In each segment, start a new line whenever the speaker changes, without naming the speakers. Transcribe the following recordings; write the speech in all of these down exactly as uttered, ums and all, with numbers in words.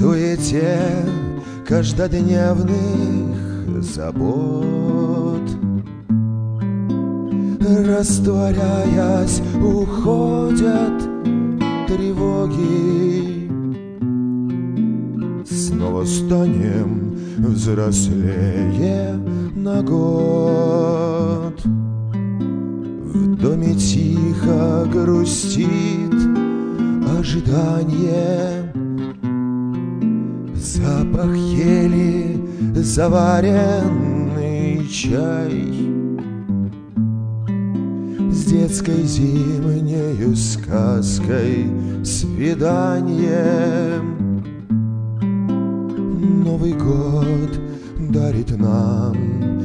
суете каждодневных забот, растворяясь, уходят тревоги. Снова станем взрослее на год. В доме тихо грустит ожидание. Запах ели, заваренный чай с детской зимнею сказкой свиданием. Новый год дарит нам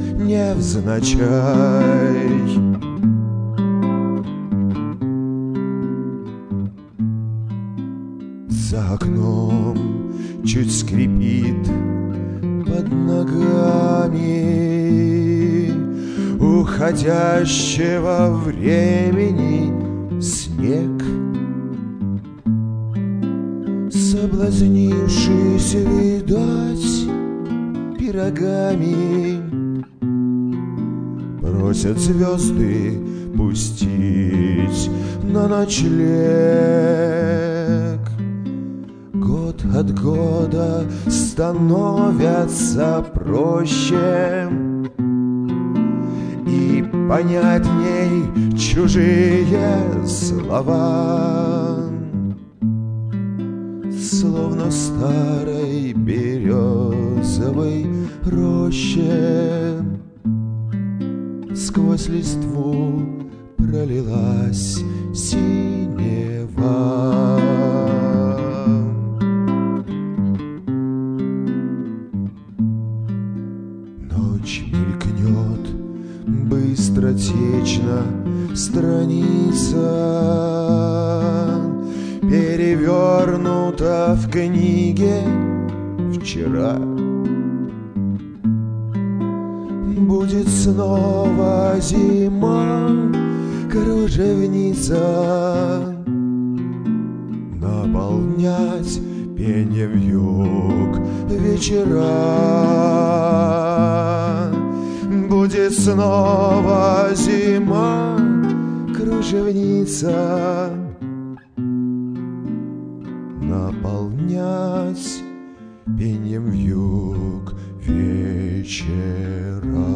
невзначай. За окном чуть скрипит под ногами уходящего времени снег. Соблазнившись, видать, пирогами, просят звезды пустить на ночлег. Год от года становятся проще и понятней чужие слова. Словно в старой березовой роще сквозь листву пролилась синева. Ночь мелькнет быстротечно страница, перевернута в книге вчера. Будет снова зима, кружевница, наполнять пеньем вьюг вечера. Будет снова зима, кружевница, наполнять пеньем вьюг вечера.